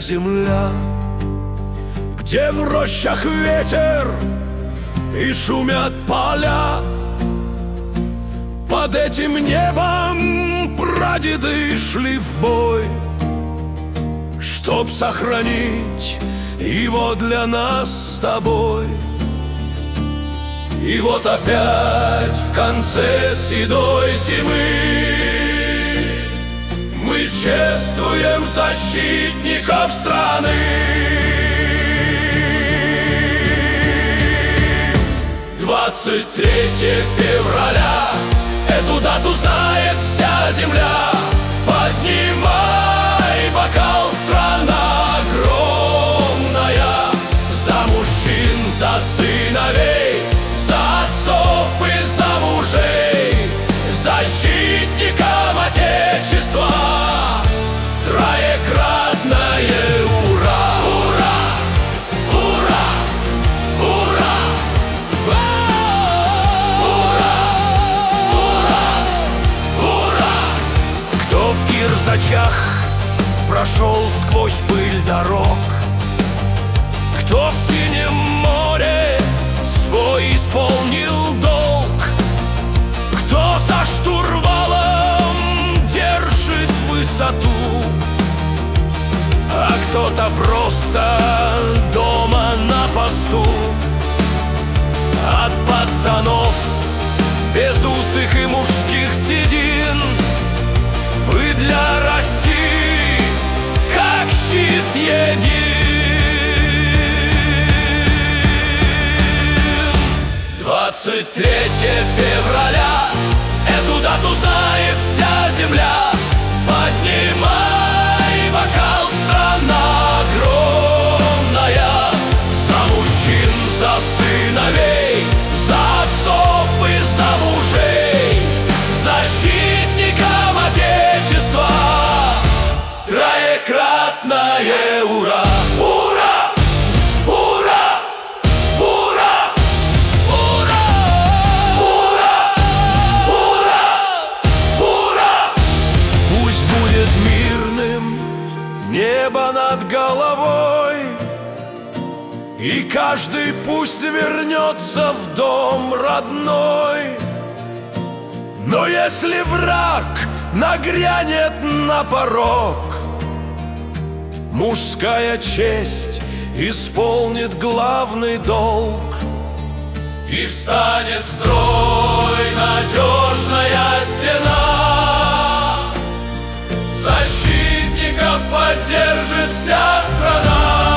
земля, где в рощах ветер и шумят поля. Под этим небом прадеды шли в бой, чтоб сохранить его для нас с тобой. И вот опять в конце седой зимы мы чествуем защитников страны. 23 февраля, эту дату знает вся земля. Поднимай бокал, страна огромная, за мужчин, за сыновей, за отцов и за мужей, защитникам Отечества, троекратное ура! Ура! Ура! Ура! Ура! Ура! Ура! Кто в кирзачах прошел сквозь пыль дорог, кто в синем море свой исполнил долг, кто за штурвалом держит высоту, а кто-то просто дома на посту. От пацанов безусых и мужских седин вы для России как щит един. 23 февраля, эту дату знает вся земля. Поднимай бокал, страна огромная, за мужчин, за сыновей, за отцов и за мужей, защитникам Отечества, троекратное ура! Ура! Ура! Ура! Ура! Ура! Ура! Ура! Пусть будет мирным небо над головой, и каждый пусть вернется в дом родной. Но если враг нагрянет на порог, мужская честь исполнит главный долг, и встанет в строй надежная стена, защитников поддержит вся страна.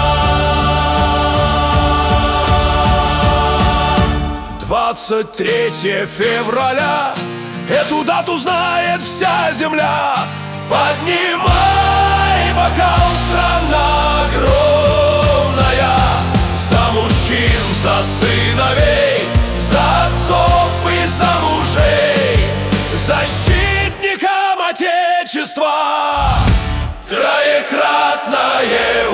23 февраля, эту дату знает вся земля. Поднимай бокал, страна огромная, за мужчин, за сыновей, за отцов и за мужей, защитникам Отечества, троекратное